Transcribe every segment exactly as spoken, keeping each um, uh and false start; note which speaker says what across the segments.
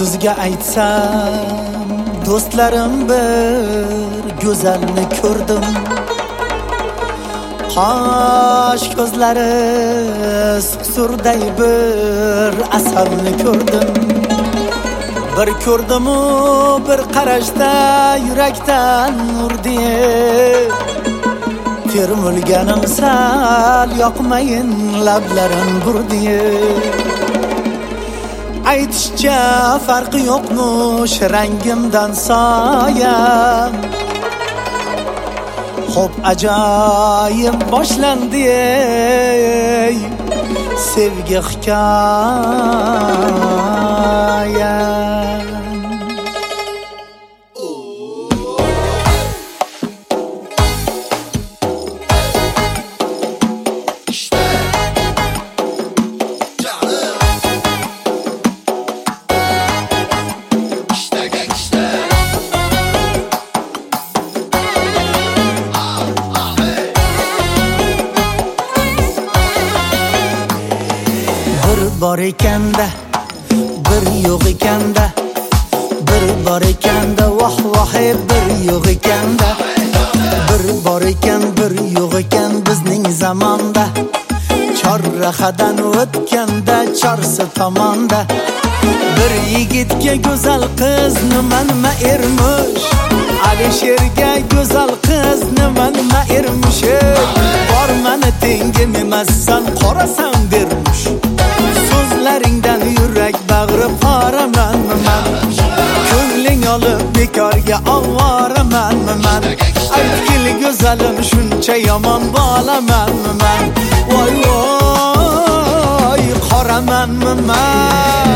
Speaker 1: Sizga aytsam do'stlarim bir go'zalni ko'rdim. Qosh ko'zlari suqsurday bir asalni ko'rdim. Bir ko'rdim-u bir qarashda yurakdan urdi. Termulganim sal yoqmayin lablarim burdi. Aytishcha farqi yo'qmush rangimdan soya. Xo'p ajoyib boshlandi sevgi hikoya. Bor ekanda, bir yo'q ekanda, bir bor ekanda, voh voh bir yo'q ekanda. Bir bor ekan, bir yo'q ekan bizning zamonda. Chorrahadan o'tganda chorsi tomonda. Bir yigitga go'zal qiz nima-nima ermish. Alisherga go'zal qiz nima-nima ermish. Bor mani tengim emassan, qorasan dermish. So'zlaringdan yurak bag'ri qoramanmi man? Ko'ngling olib bekorga ovoramanmi man? Aytgil go'zalim shuncha yomon bolamanmi man? Voy voy qoramanmi man?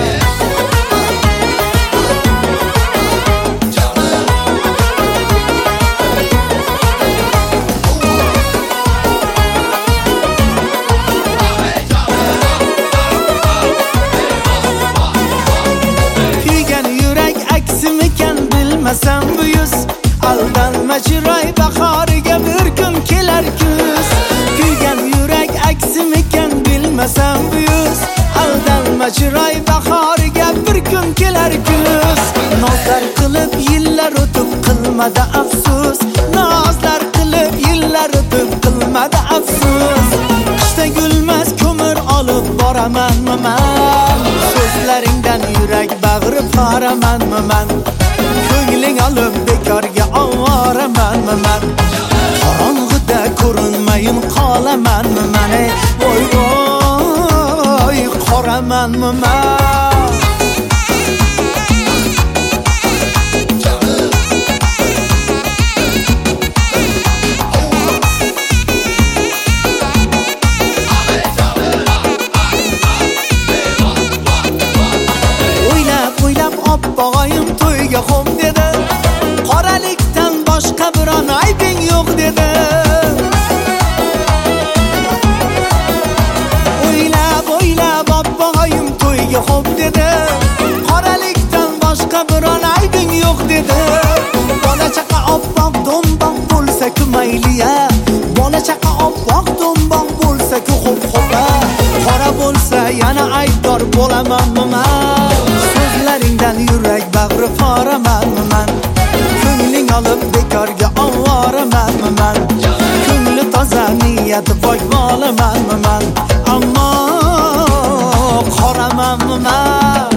Speaker 1: Bilmasam bu yuz aldanma chiroy bahoriga bir kun kelar kuz. Kuygan yurak aksimikan bilmasam bu yuz aldanma chiroy bahoriga bir kun kelar kuz. Nozlar qilib yillar o'tib qilmadi afsus. Nozlar qilib yillar o'tib qilmadi afsus. Qishda gulmas ko'mir olib boramanmi man? So'zlaringdan yurak bag'ri qoramanmi man? Ko'ngling olib bekorga ovoramanmi man? Qorong'ida ko'rinmayin qolamanmi man? Voy voy qoramanmi man? O'ylab o'ylab oppog'ayim to'yga xo'p dedi. Qoralikdan boshqa biron aybing yo'q dedi. O'ylab o'ylab oppog'ayim to'yga xo'p dedi. Qoralikdan boshqa biron aybing yo'q dedi. Bola chaqa oppoq do'mboq bo'lsa-ku mayliya. Bola chaqa oppoq do'mboq bo'lsa-ku xo'p xo'pa. Qora bo'lsa yana aybdor bo'lamanmi man? So'zlaringdan yurak bag'ri qoramanmi man? Ko'ngling olib bekorga ovoramanmi man? Ko'ngli toza niyati pok bolamanmi man? Ammo qoramanmi man?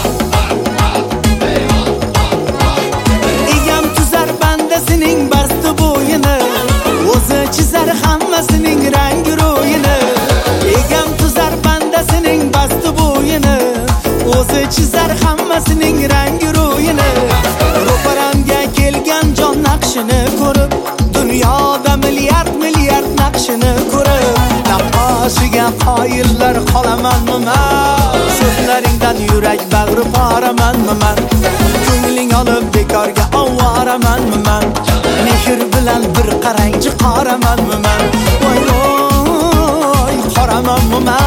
Speaker 1: Egam tuzar bandasining basti bo'yini, o'zi chizar hammasining rang ro'yini. Egam tuzar bandasining basti bo'yini, o'zi chizar hammasining rang ro'yini. Ro'paramga kelgan jon naqshini ko'rib, dunyoda milliard milliard naqshini ko'rib, naqoshiga qoyillar qolamanmi man? So'zlaringdan yurak bag'ri qoramanmi man? Ko'ngling olib bekorga ovoramanmi man? Mehr bilan bir qarangchi qoramanmi man? Voy voy qoramanmi man?